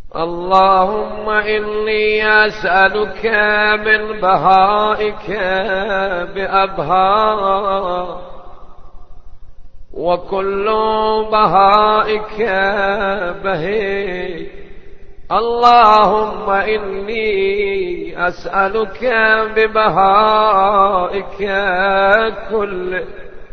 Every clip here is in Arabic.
اللهم إني أسألك من بهائك بأبهى، وكل بهائك بهي. اللهم إني أسألك ببهائك كله.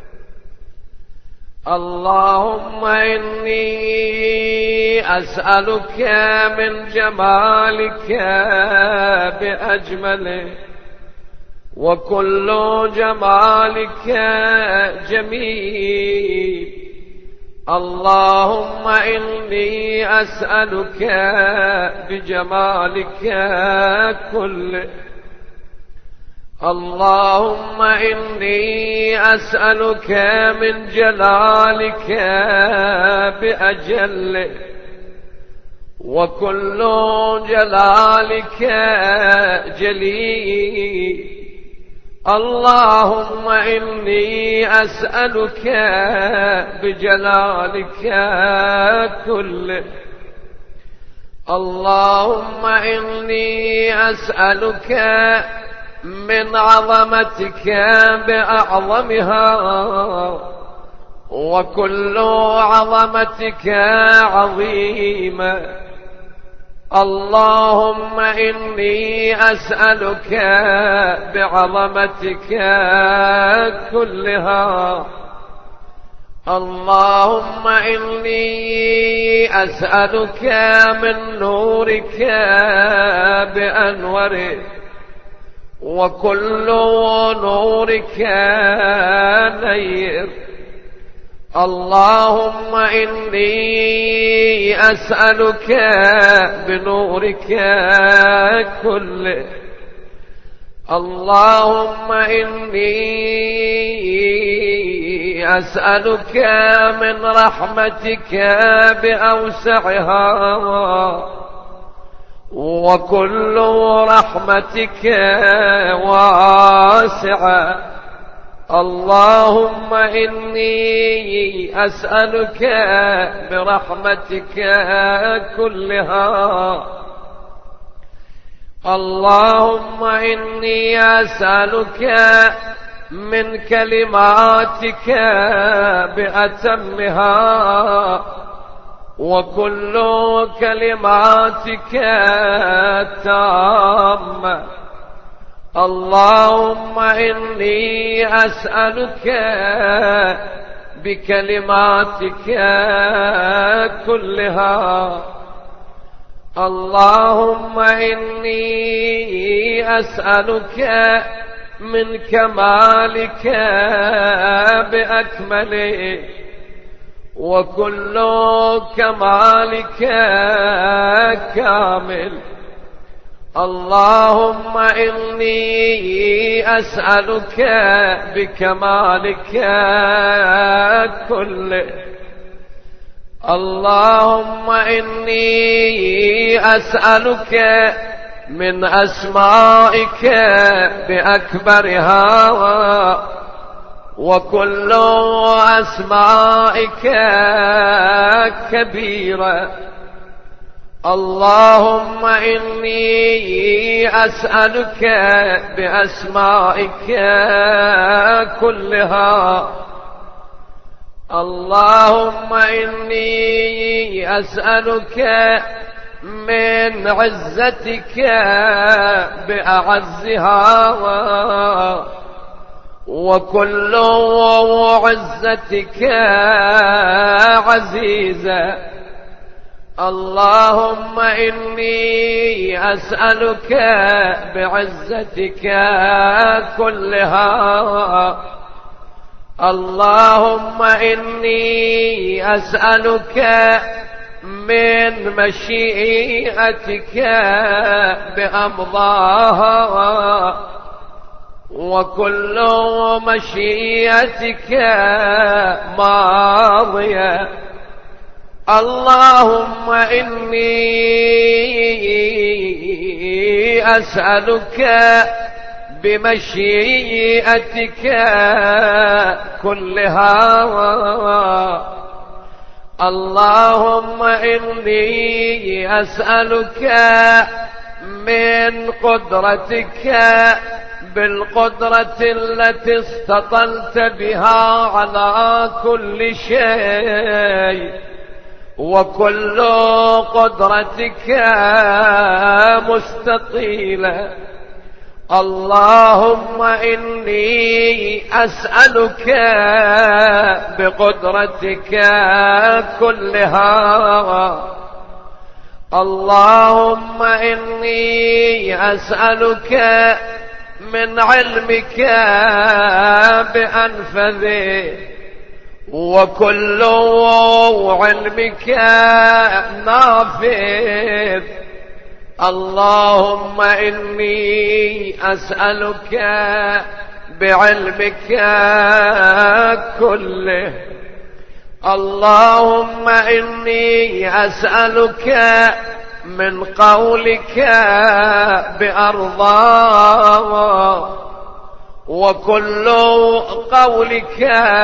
اللهم إني أسألك من جمالك بأجمله، وكل جمالك جميل. اللهم إني أسألك بجمالك كله. اللهم إني أسألك من جلالك بأجله، وكل جلالك جليل. اللهم إني أسألك بجلالك كله. اللهم إني أسألك من عظمتك بأعظمها، وكل عظمتك عظيمة. اللهم إني أسألك بعظمتك كلها. اللهم إني أسألك من نورك بأنوره، وكل نورك نير. اللهم إني أسألك بنورك كله. اللهم إني أسألك من رحمتك بأوسعها، وكل رحمتك واسعة. اللهم إني أسألك برحمتك كلها. اللهم إني أسألك من كلماتك بأتمها، وكل كلماتك تامة. اللهم إني أسألك بكلماتك كلها. اللهم إني أسألك من كمالك بأكمله، وكل كمالك كامل. اللهم إني أسألك بكمالك كله. اللهم إني أسألك من أسمائك بأكبرها، وكل أسمائك كبيرة. اللهم إني أسألك بأسمائك كلها. اللهم إني أسألك من عزتك بأعزها، وكل عزتك عزيزة. اللهم إني أسألك بعزتك كلها. اللهم إني أسألك من مشيئتك بأمضاها، وكل مشيئتك ماضية. اللهم إني أسألك بمشيئتك كلها. اللهم إني أسألك من قدرتك بالقدرة التي استطلت بها على كل شيء، وكل قدرتك مستطيلة. اللهم إني أسألك بقدرتك كلها. اللهم إني أسألك من علمك بأنفذه، وكل علمك نافذ. اللهم إني أسألك بعلمك كله. اللهم إني أسألك من قولك بأرضاه، وكل قولك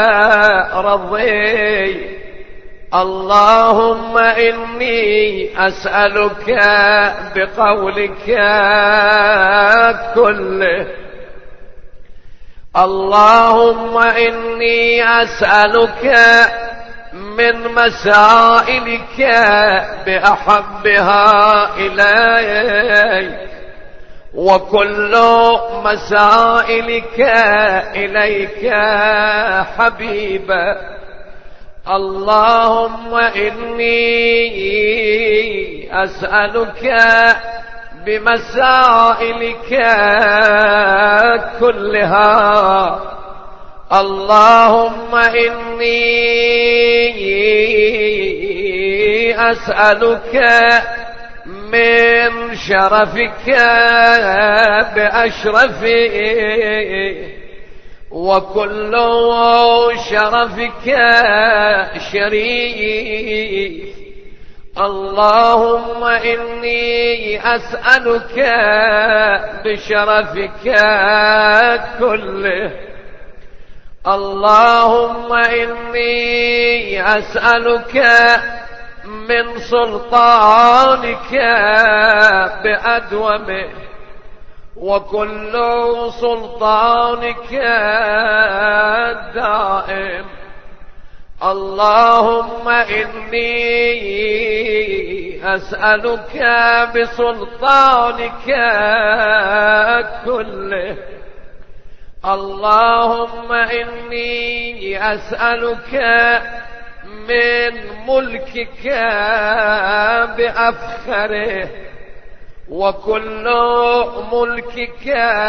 رضي. اللهم إني أسألك بقولك كله. اللهم إني أسألك من مسائلك بأحبها إليك، وكل مسائلك إليك حبيبا. اللهم إني أسألك بمسائلك كلها. اللهم إني أسألك من شرفك بأشرفه، وكل شرفك شريف. اللهم إني أسألك بشرفك كله. اللهم إني أسألك من سلطانك بأدومه، وكل سلطانك دائم. اللهم إني أسألك بسلطانك كله. اللهم إني أسألك من ملكك بأفخره، وكل ملكك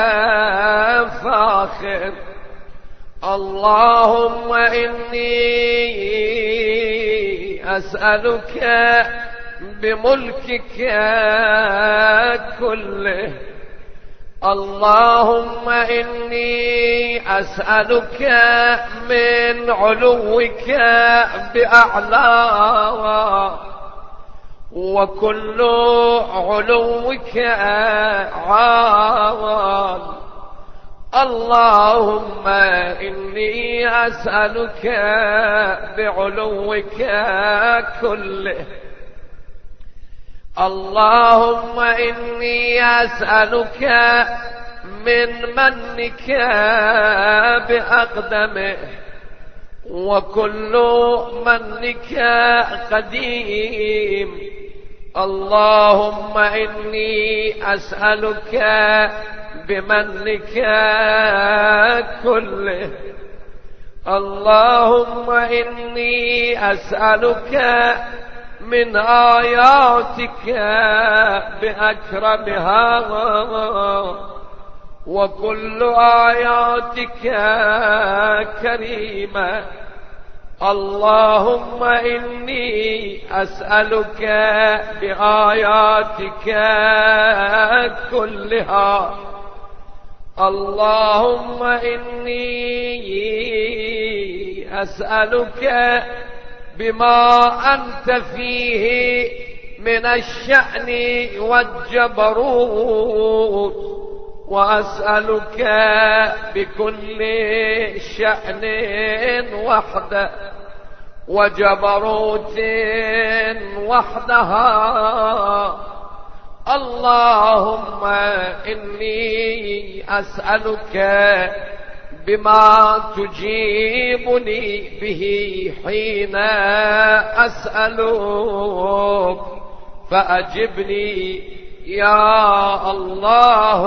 فاخر. اللهم إني أسألك بملكك كله. اللهم إني أسألك من علوك بأعلاه، وكل علوك عال. اللهم إني أسألك بعلوك كله. اللهم إني أسألك من منك بأقدمه، وكل منك قديم. اللهم إني أسألك بمنك كله. اللهم إني أسألك من آياتك بأكرمها، وكل آياتك كريمة. اللهم إني أسألك بآياتك كلها. اللهم إني أسألك بما أنت فيه من الشأن والجبروت، وأسألك بكل شأن وحده، وجبروت وحدها. اللهم إني أسألك بما تجيبني به حين أسألك فأجبني يا الله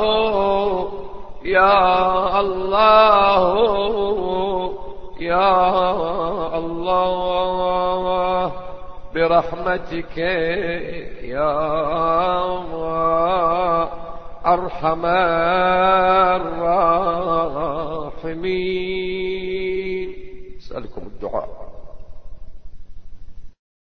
يا الله يا الله برحمتك يا أرحم الراحمين. أسألكم الدعاء.